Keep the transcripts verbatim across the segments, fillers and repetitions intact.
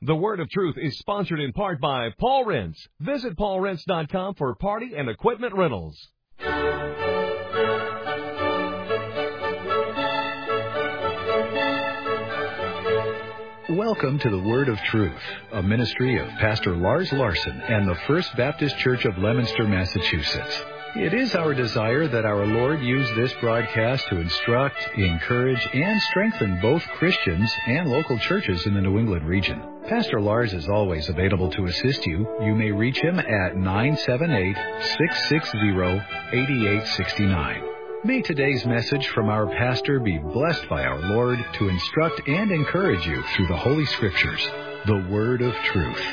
The Word of Truth is sponsored in part by Paul Rents. Visit paul rents dot com for party and equipment rentals. Welcome to the Word of Truth, a ministry of Pastor Lars Larson and the First Baptist Church of Leominster, Massachusetts. It is our desire that our Lord use this broadcast to instruct, encourage, and strengthen both Christians and local churches in the New England region. Pastor Lars is always available to assist you. You may reach him at nine seven eight, six six zero, eight eight six nine. May today's message from our pastor be blessed by our Lord to instruct and encourage you through the Holy Scriptures, the Word of Truth.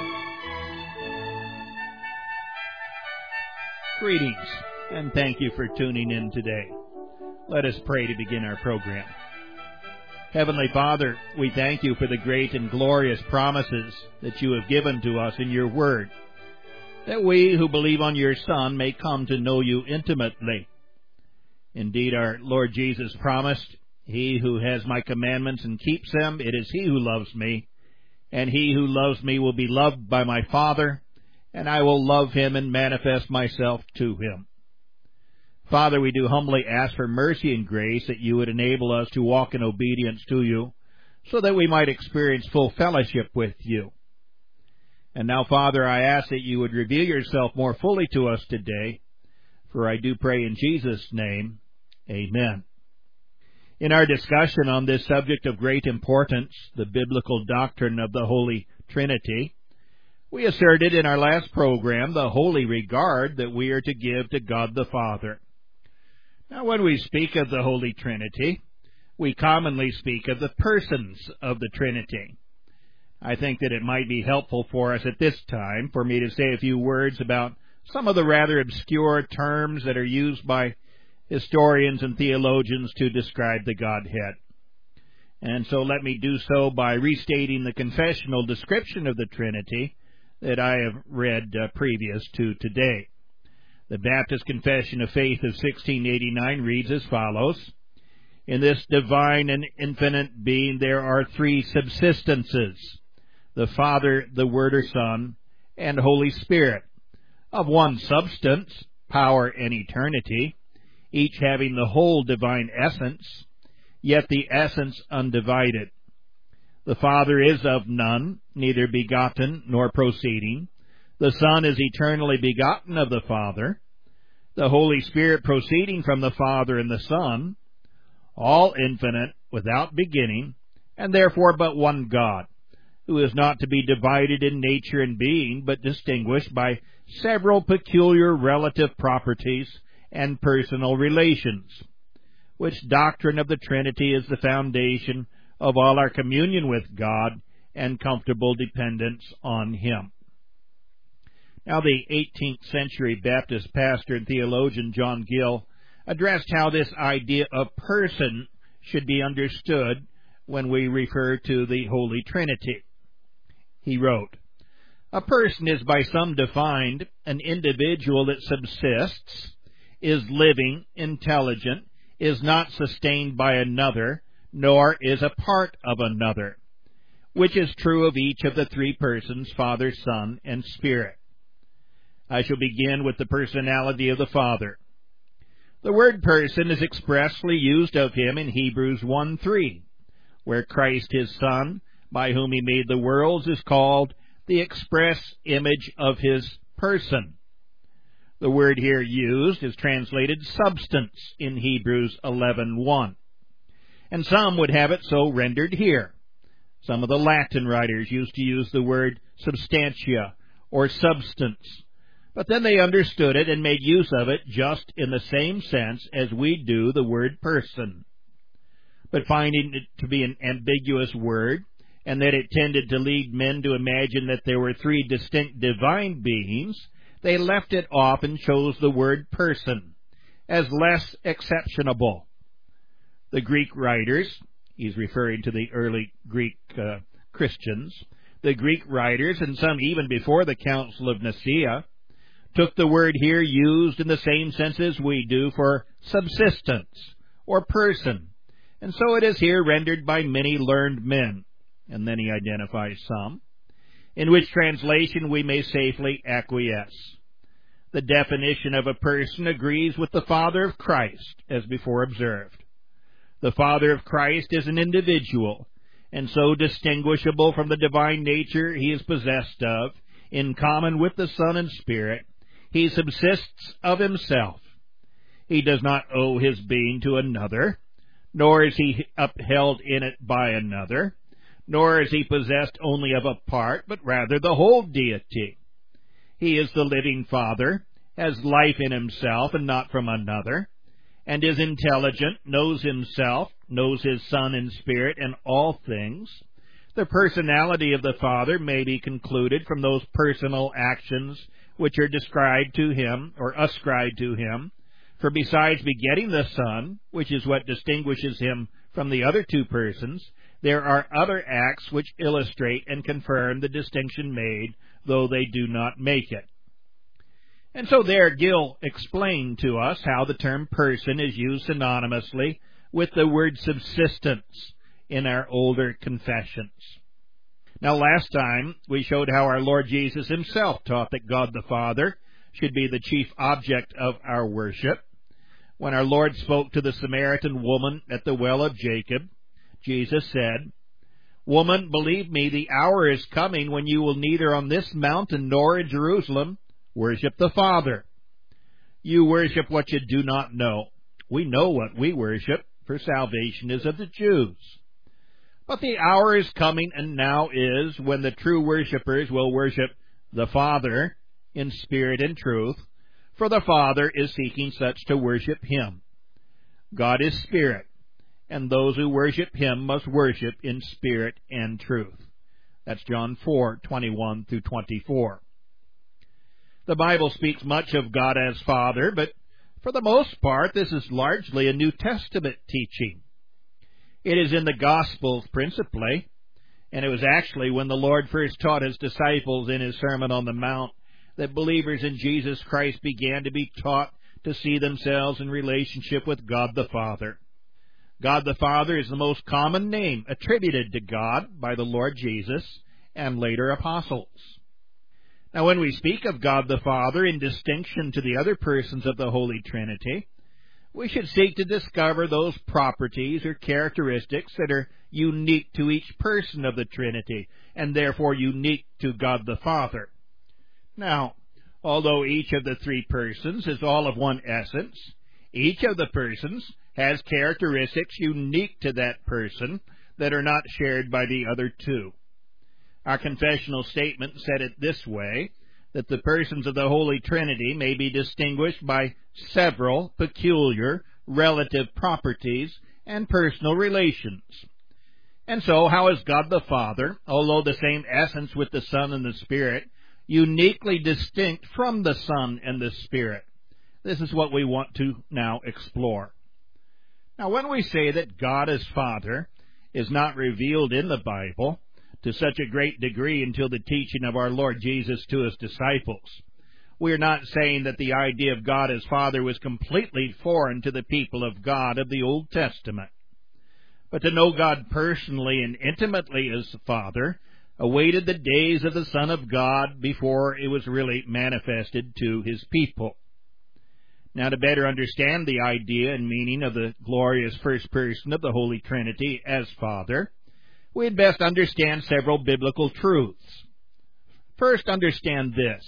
Greetings, and thank you for tuning in today. Let us pray to begin our program. Heavenly Father, we thank you for the great and glorious promises that you have given to us in your Word, that we who believe on your Son may come to know you intimately. Indeed, our Lord Jesus promised, "He who has my commandments and keeps them, it is he who loves me, and he who loves me will be loved by my Father, and I will love him and manifest myself to him." Father, we do humbly ask for mercy and grace that you would enable us to walk in obedience to you, so that we might experience full fellowship with you. And now, Father, I ask that you would reveal yourself more fully to us today, for I do pray in Jesus' name, amen. In our discussion on this subject of great importance, the biblical doctrine of the Holy Trinity, we asserted in our last program the holy regard that we are to give to God the Father. Now, when we speak of the Holy Trinity, we commonly speak of the persons of the Trinity. I think that it might be helpful for us at this time for me to say a few words about some of the rather obscure terms that are used by historians and theologians to describe the Godhead. And so let me do so by restating the confessional description of the Trinity that I have read uh, previous to today. The Baptist Confession of Faith of sixteen eighty-nine reads as follows: "In this divine and infinite being there are three subsistences, the Father, the Word or Son, and Holy Spirit, of one substance, power, and eternity, each having the whole divine essence, yet the essence undivided. The Father is of none, neither begotten nor proceeding. The Son is eternally begotten of the Father. The Holy Spirit proceeding from the Father and the Son, all infinite, without beginning, and therefore but one God, who is not to be divided in nature and being, but distinguished by several peculiar relative properties and personal relations, which doctrine of the Trinity is the foundation of all our communion with God and comfortable dependence on Him." Now, the eighteenth century Baptist pastor and theologian John Gill addressed how this idea of person should be understood when we refer to the Holy Trinity. He wrote, "A person is by some defined an individual that subsists, is living, intelligent, is not sustained by another, nor is a part of another, which is true of each of the three persons, Father, Son, and Spirit. I shall begin with the personality of the Father. The word person is expressly used of him in Hebrews one three, where Christ his Son, by whom he made the worlds, is called the express image of his person. The word here used is translated substance in Hebrews eleven one. And some would have it so rendered here. Some of the Latin writers used to use the word substantia or substance, but then they understood it and made use of it just in the same sense as we do the word person. But finding it to be an ambiguous word, and that it tended to lead men to imagine that there were three distinct divine beings, they left it off and chose the word person as less exceptionable. The Greek writers," he's referring to the early Greek uh, Christians, "the Greek writers, and some even before the Council of Nicaea, took the word here used in the same sense as we do for subsistence or person, and so it is here rendered by many learned men. and then he identifies some, in which translation we may safely acquiesce. The definition of a person agrees with the Father of Christ, as before observed. The Father of Christ is an individual, and so distinguishable from the divine nature he is possessed of, in common with the Son and Spirit, he subsists of himself. He does not owe his being to another, nor is he upheld in it by another, nor is he possessed only of a part, but rather the whole deity. He is the living Father, has life in himself and not from another, and is intelligent, knows himself, knows his Son and Spirit and all things. The personality of the Father may be concluded from those personal actions which are described to him, or ascribed to him, for besides begetting the Son, which is what distinguishes him from the other two persons, there are other acts which illustrate and confirm the distinction made, though they do not make it. And so there Gill explained to us how the term person is used synonymously with the word subsistence in our older confessions. Now, last time we showed how our Lord Jesus himself taught that God the Father should be the chief object of our worship. When our Lord spoke to the Samaritan woman at the well of Jacob, Jesus said, "Woman, believe me, the hour is coming when you will neither on this mountain nor in Jerusalem worship the Father. You worship what you do not know. We know what we worship, for salvation is of the Jews. But the hour is coming, and now is, when the true worshippers will worship the Father in spirit and truth, for the Father is seeking such to worship him. God is spirit, and those who worship him must worship in spirit and truth." That's John four, twenty-one through twenty-four. The Bible speaks much of God as Father, but for the most part, this is largely a New Testament teaching. It is in the Gospels principally, and it was actually when the Lord first taught his disciples in his Sermon on the Mount that believers in Jesus Christ began to be taught to see themselves in relationship with God the Father. God the Father is the most common name attributed to God by the Lord Jesus and later apostles. Now, when we speak of God the Father in distinction to the other persons of the Holy Trinity, we should seek to discover those properties or characteristics that are unique to each person of the Trinity, and therefore unique to God the Father. Now, although each of the three persons is all of one essence, each of the persons has characteristics unique to that person that are not shared by the other two. Our confessional statement said it this way, that the persons of the Holy Trinity may be distinguished by several peculiar relative properties and personal relations. And so, how is God the Father, although the same essence with the Son and the Spirit, uniquely distinct from the Son and the Spirit? This is what we want to now explore. Now, when we say that God as Father is not revealed in the Bible to such a great degree until the teaching of our Lord Jesus to his disciples, we are not saying that the idea of God as Father was completely foreign to the people of God of the Old Testament. But to know God personally and intimately as Father awaited the days of the Son of God before it was really manifested to his people. Now, to better understand the idea and meaning of the glorious first person of the Holy Trinity as Father, we had best understand several biblical truths. First, understand this.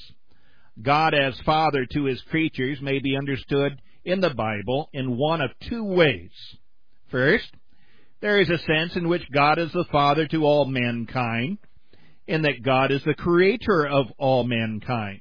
God as Father to his creatures may be understood in the Bible in one of two ways. First, there is a sense in which God is the Father to all mankind, in that God is the creator of all mankind.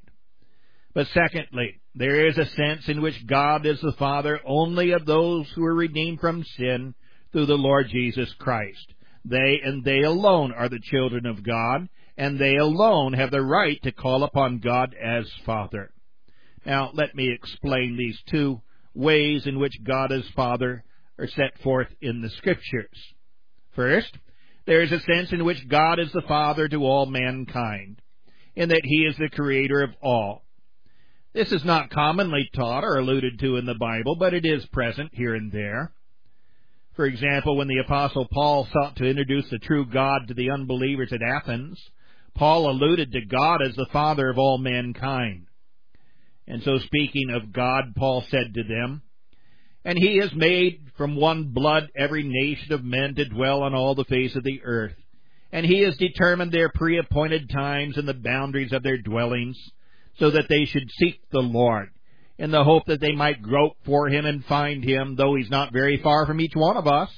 But secondly, there is a sense in which God is the Father only of those who are redeemed from sin through the Lord Jesus Christ. They and they alone are the children of God, and they alone have the right to call upon God as Father. Now, let me explain these two ways in which God as Father are set forth in the Scriptures. First, there is a sense in which God is the Father to all mankind, in that he is the creator of all. This is not commonly taught or alluded to in the Bible, but it is present here and there. For example, when the Apostle Paul sought to introduce the true God to the unbelievers at Athens, Paul alluded to God as the Father of all mankind. And so speaking of God, Paul said to them, "And he has made from one blood every nation of men to dwell on all the face of the earth. And he has determined their pre-appointed times and the boundaries of their dwellings, so that they should seek the Lord, in the hope that they might grope for him and find him, though he's not very far from each one of us.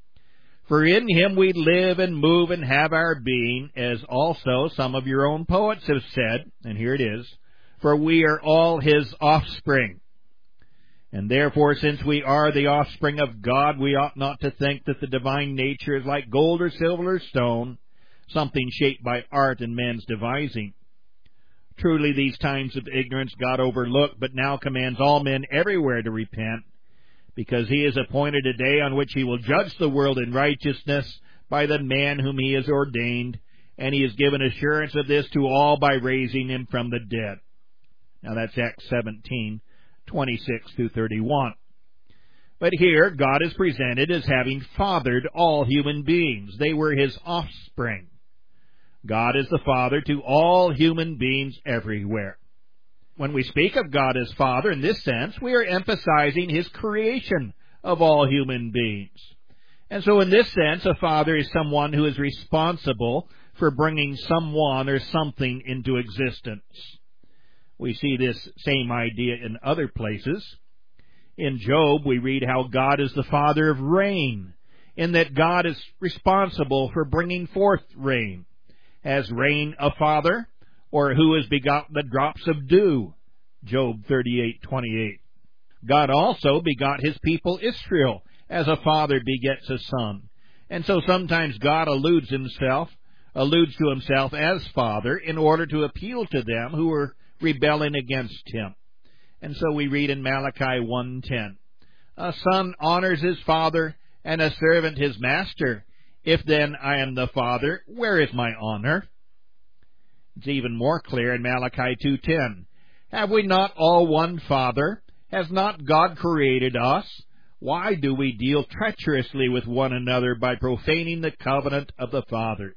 For in him we live and move and have our being, as also some of your own poets have said," and here it is, "for we are all his offspring. And therefore, since we are the offspring of God, we ought not to think that the divine nature is like gold or silver or stone, something shaped by art and man's devising. Truly these times of ignorance God overlooked, but now commands all men everywhere to repent, because he has appointed a day on which he will judge the world in righteousness by the man whom he has ordained, and he has given assurance of this to all by raising him from the dead." Now that's Acts seventeen, twenty-six through thirty-one. But here, God is presented as having fathered all human beings. They were his offspring. God is the Father to all human beings everywhere. When we speak of God as Father in this sense, we are emphasizing his creation of all human beings. And so in this sense, a father is someone who is responsible for bringing someone or something into existence. We see this same idea in other places. In Job, we read how God is the Father of rain, in that God is responsible for bringing forth rain. Has rain a father, or who has begotten the drops of dew? Job thirty-eight twenty-eight. God also begot his people Israel, as a father begets a son. And so sometimes God alludes himself, alludes to himself as Father in order to appeal to them who are rebelling against him. And so we read in Malachi one ten, "A son honors his father, and a servant his master. If then I am the Father, where is my honor?" It's even more clear in Malachi two ten. "Have we not all one Father? Has not God created us? Why do we deal treacherously with one another by profaning the covenant of the fathers?"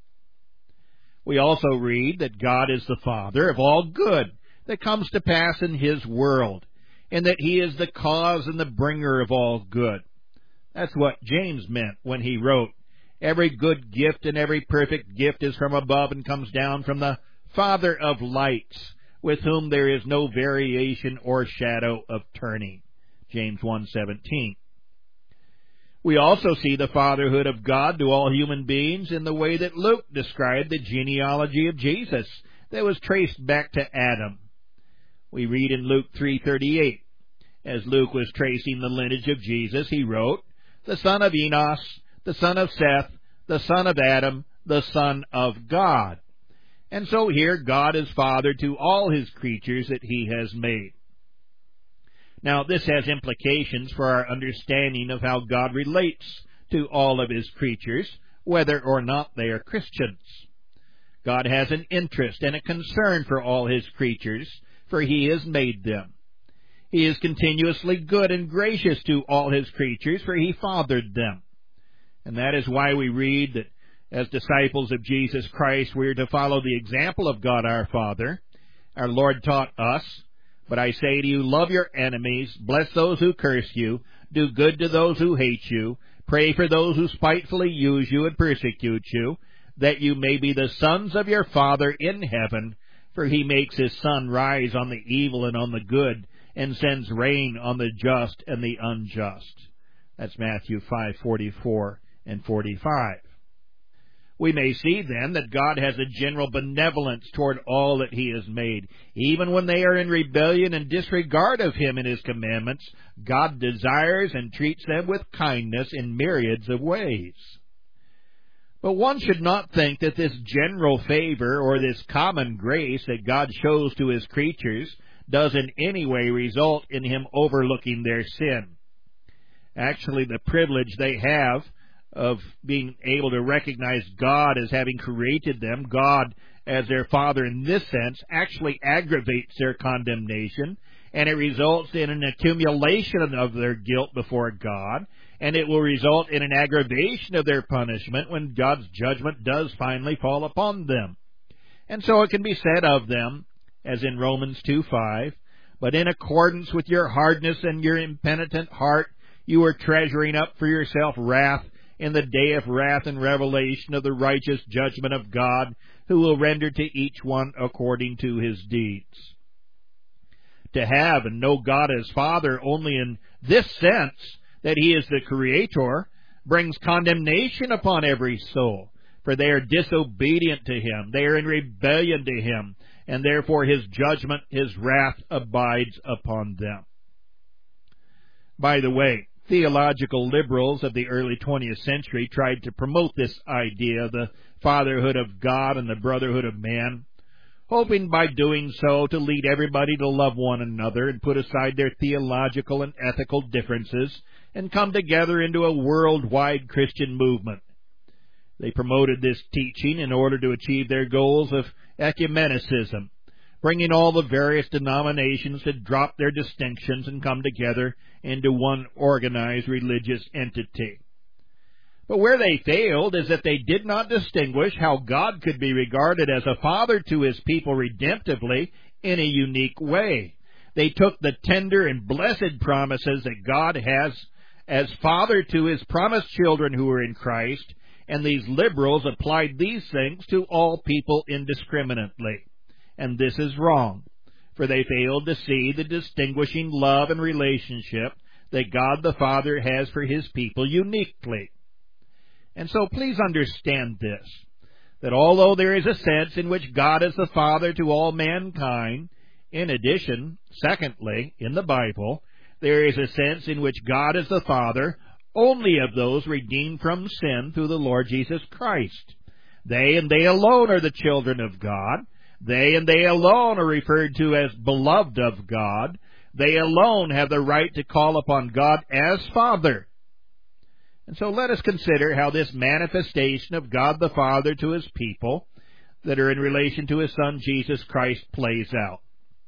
We also read that God is the Father of all good that comes to pass in his world, and that he is the cause and the bringer of all good. That's what James meant when he wrote, "Every good gift and every perfect gift is from above and comes down from the Father of lights, with whom there is no variation or shadow of turning." James one seventeen. We also see the fatherhood of God to all human beings in the way that Luke described the genealogy of Jesus that was traced back to Adam. We read in Luke three thirty-eight, as Luke was tracing the lineage of Jesus, he wrote, "The son of Enos, the son of Seth, the son of Adam, the son of God." And so here God is Father to all his creatures that he has made. Now this has implications for our understanding of how God relates to all of his creatures, whether or not they are Christians. God has an interest and a concern for all his creatures, for he has made them. He is continuously good and gracious to all his creatures, for he fathered them. And that is why we read that as disciples of Jesus Christ, we are to follow the example of God our Father. Our Lord taught us, "But I say to you, love your enemies, bless those who curse you, do good to those who hate you, pray for those who spitefully use you and persecute you, that you may be the sons of your Father in heaven, for he makes his sun rise on the evil and on the good, and sends rain on the just and the unjust." That's Matthew five forty-four and forty-five. We may see then that God has a general benevolence toward all that he has made. Even when they are in rebellion and disregard of him and his commandments, God desires and treats them with kindness in myriads of ways. But one should not think that this general favor or this common grace that God shows to his creatures does in any way result in him overlooking their sin. Actually, the privilege they have of being able to recognize God as having created them, God as their Father in this sense, actually aggravates their condemnation, and it results in an accumulation of their guilt before God, and it will result in an aggravation of their punishment when God's judgment does finally fall upon them. And so it can be said of them, as in Romans two five, but in accordance with your hardness and your impenitent heart, you are treasuring up for yourself wrath in the day of wrath and revelation of the righteous judgment of God, who will render to each one according to his deeds. To have and know God as Father only in this sense, that He is the Creator, brings condemnation upon every soul, for they are disobedient to Him, they are in rebellion to Him, and therefore His judgment, His wrath abides upon them. By the way, theological liberals of the early twentieth century tried to promote this idea of the fatherhood of God and the brotherhood of man, hoping by doing so to lead everybody to love one another and put aside their theological and ethical differences and come together into a worldwide Christian movement. They promoted this teaching in order to achieve their goals of ecumenicism, bringing all the various denominations to drop their distinctions and come together into one organized religious entity. But where they failed is that they did not distinguish how God could be regarded as a father to His people redemptively in a unique way. They took the tender and blessed promises that God has as Father to His promised children who are in Christ, and these liberals applied these things to all people indiscriminately. And this is wrong, for they failed to see the distinguishing love and relationship that God the Father has for His people uniquely. And so please understand this, that although there is a sense in which God is the Father to all mankind, in addition, secondly, in the Bible, there is a sense in which God is the Father only of those redeemed from sin through the Lord Jesus Christ. They and they alone are the children of God. They and they alone are referred to as beloved of God. They alone have the right to call upon God as Father. And so let us consider how this manifestation of God the Father to His people that are in relation to His Son Jesus Christ plays out.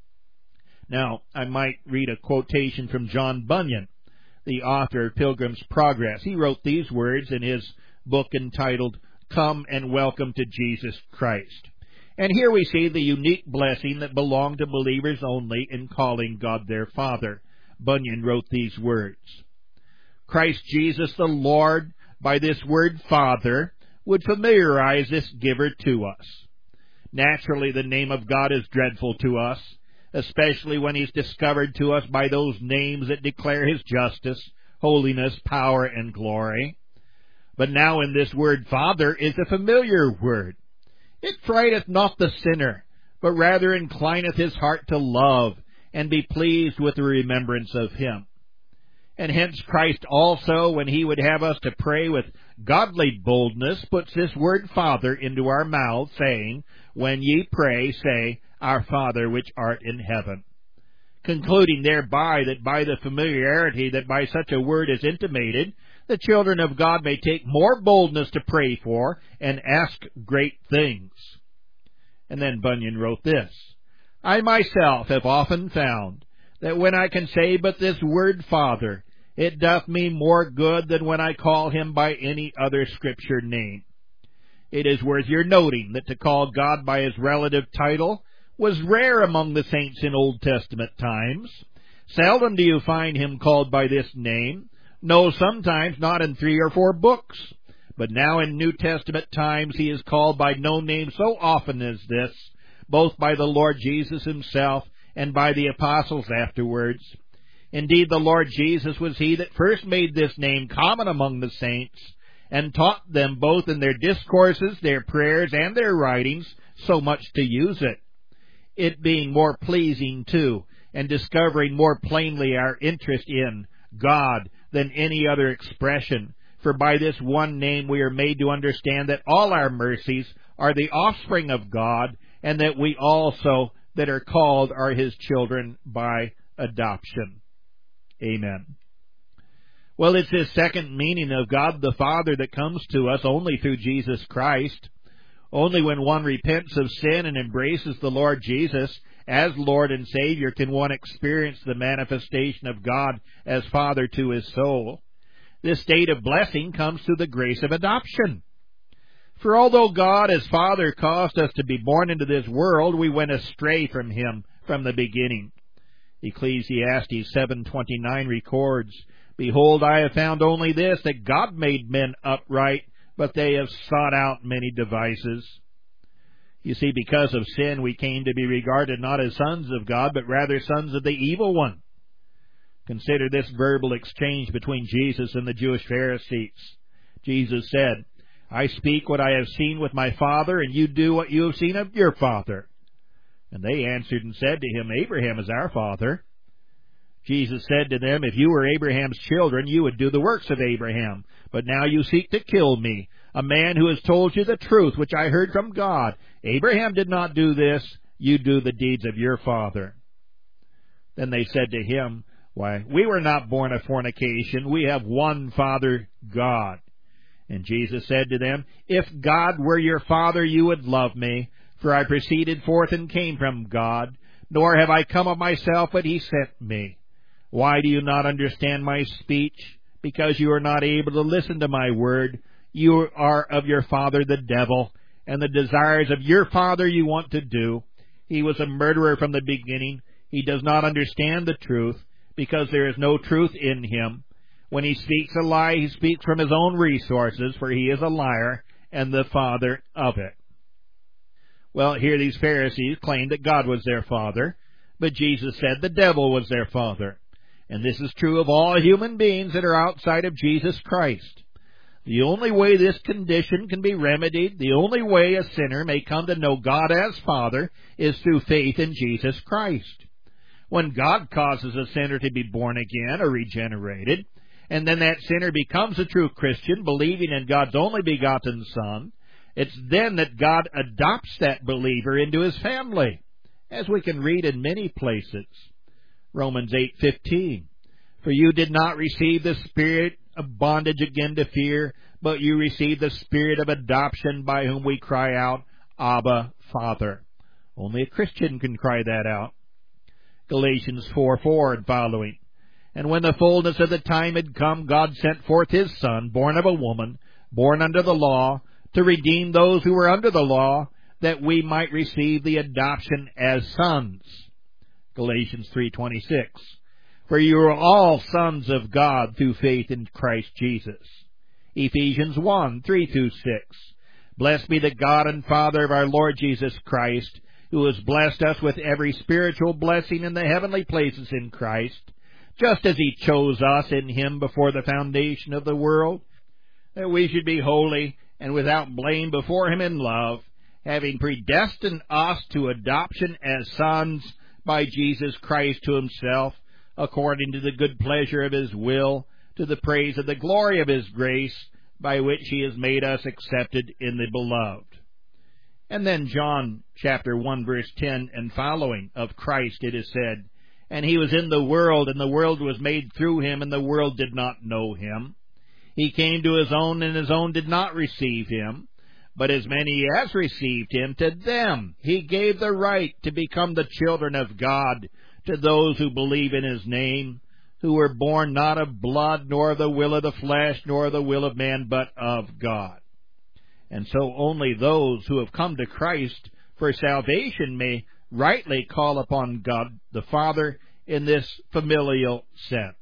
Now, I might read a quotation from John Bunyan, the author of Pilgrim's Progress. He wrote these words in his book entitled, Come and Welcome to Jesus Christ. And here we see the unique blessing that belonged to believers only in calling God their Father. Bunyan wrote these words, Christ Jesus the Lord, by this word Father, would familiarize this giver to us. Naturally, the name of God is dreadful to us, especially when He's discovered to us by those names that declare His justice, holiness, power, and glory. But now in this word Father is a familiar word. It frighteth not the sinner, but rather inclineth his heart to love, and be pleased with the remembrance of Him. And hence Christ also, when He would have us to pray with godly boldness, puts this word Father into our mouths, saying, When ye pray, say, Our Father which art in heaven. Concluding thereby that by the familiarity that by such a word is intimated, the children of God may take more boldness to pray for and ask great things. And then Bunyan wrote this, I myself have often found that when I can say but this word Father, it doth me more good than when I call Him by any other Scripture name. It is worth your noting that to call God by His relative title was rare among the saints in Old Testament times. Seldom do you find Him called by this name, no, sometimes not in three or four books. But now in New Testament times He is called by no name so often as this, both by the Lord Jesus Himself and by the apostles afterwards. Indeed, the Lord Jesus was He that first made this name common among the saints, and taught them both in their discourses, their prayers, and their writings so much to use it. It being more pleasing, too, and discovering more plainly our interest in God than any other expression. For by this one name we are made to understand that all our mercies are the offspring of God, and that we also that are called are His children by adoption. Amen. Well, it's this second meaning of God the Father that comes to us only through Jesus Christ. Only when one repents of sin and embraces the Lord Jesus as Lord and Savior can one experience the manifestation of God as Father to his soul. This state of blessing comes through the grace of adoption. For although God as Father caused us to be born into this world, we went astray from Him from the beginning. Ecclesiastes seven twenty-nine records, Behold, I have found only this, that God made men upright, but they have sought out many devices. You see, because of sin, we came to be regarded not as sons of God, but rather sons of the evil one. Consider this verbal exchange between Jesus and the Jewish Pharisees. Jesus said, I speak what I have seen with my Father, and you do what you have seen of your father. And they answered and said to him, Abraham is our father. Jesus said to them, If you were Abraham's children, you would do the works of Abraham. But now you seek to kill me, a man who has told you the truth, which I heard from God. Abraham did not do this. You do the deeds of your father. Then they said to him, Why, we were not born of fornication. We have one Father, God. And Jesus said to them, If God were your Father, you would love me, for I proceeded forth and came from God, nor have I come of myself, but He sent me. Why do you not understand my speech? Because you are not able to listen to my word. You are of your father the devil, and the desires of your father you want to do. He was a murderer from the beginning. He does not understand the truth, because there is no truth in him. When he speaks a lie, he speaks from his own resources, for he is a liar and the father of it. Well, here these Pharisees claimed that God was their father, but Jesus said the devil was their father. And this is true of all human beings that are outside of Jesus Christ. The only way this condition can be remedied, the only way a sinner may come to know God as Father, is through faith in Jesus Christ. When God causes a sinner to be born again or regenerated, and then that sinner becomes a true Christian, believing in God's only begotten Son, it's then that God adopts that believer into His family, as we can read in many places. Romans eight fifteen, For you did not receive the spirit of bondage again to fear, but you received the spirit of adoption, by whom we cry out, Abba, Father. Only a Christian can cry that out. Galatians four four and following, And when the fullness of the time had come, God sent forth His Son, born of a woman, born under the law, to redeem those who were under the law, that we might receive the adoption as sons. Galatians three twenty-six, For you are all sons of God through faith in Christ Jesus. Ephesians one three through six, Blessed be the God and Father of our Lord Jesus Christ, who has blessed us with every spiritual blessing in the heavenly places in Christ, just as He chose us in Him before the foundation of the world, that we should be holy and without blame before Him in love, having predestined us to adoption as sons by Jesus Christ to Himself, according to the good pleasure of His will, to the praise of the glory of His grace, by which He has made us accepted in the Beloved. And then John chapter one verse ten and following, of Christ it is said, And He was in the world, and the world was made through Him, and the world did not know Him. He came to His own, and His own did not receive Him. But as many as received Him, to them He gave the right to become the children of God, to those who believe in His name, who were born not of blood, nor of the will of the flesh, nor of the will of man, but of God. And so only those who have come to Christ for salvation may rightly call upon God the Father in this familial sense.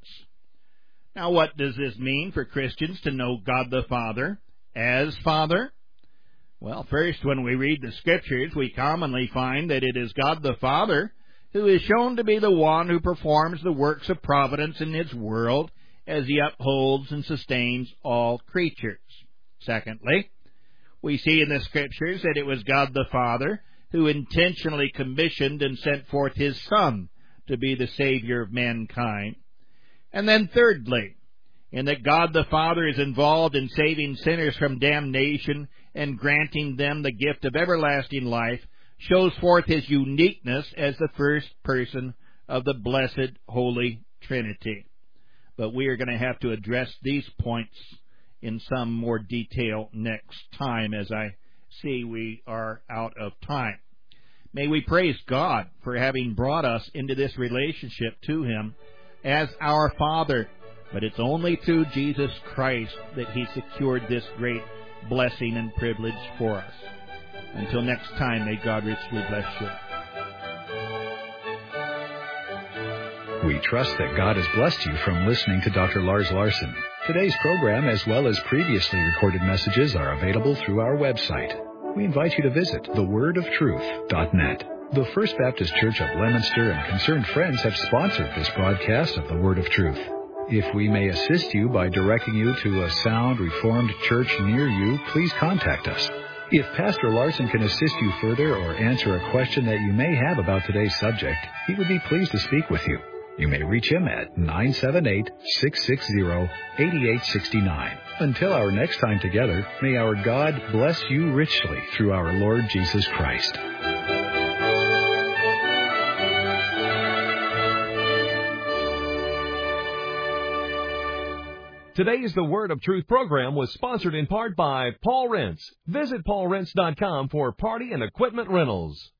Now, what does this mean for Christians to know God the Father as Father? Well, first, when we read the Scriptures, we commonly find that it is God the Father who is shown to be the one who performs the works of providence in His world as He upholds and sustains all creatures. Secondly, we see in the Scriptures that it was God the Father who intentionally commissioned and sent forth His Son to be the Savior of mankind. And then thirdly, in that God the Father is involved in saving sinners from damnation and granting them the gift of everlasting life, shows forth His uniqueness as the first person of the blessed Holy Trinity. But we are going to have to address these points in some more detail next time, as I see we are out of time. May we praise God for having brought us into this relationship to Him as our Father, But it's only through Jesus Christ that He secured this great blessing and privilege for us. Until next time, may God richly bless you. We trust that God has blessed you from listening to Doctor Lars Larson. Today's program, as well as previously recorded messages, are available through our website. We invite you to visit the word of truth dot net. The First Baptist Church of Leominster and concerned friends have sponsored this broadcast of the Word of Truth. If we may assist you by directing you to a sound Reformed church near you, please contact us. If Pastor Larson can assist you further or answer a question that you may have about today's subject, he would be pleased to speak with you. You may reach him at nine seven eight, six six zero, eight eight six nine. Until our next time together, may our God bless you richly through our Lord Jesus Christ. Today's The Word of Truth program was sponsored in part by Paul Rents. Visit paul rents dot com for party and equipment rentals.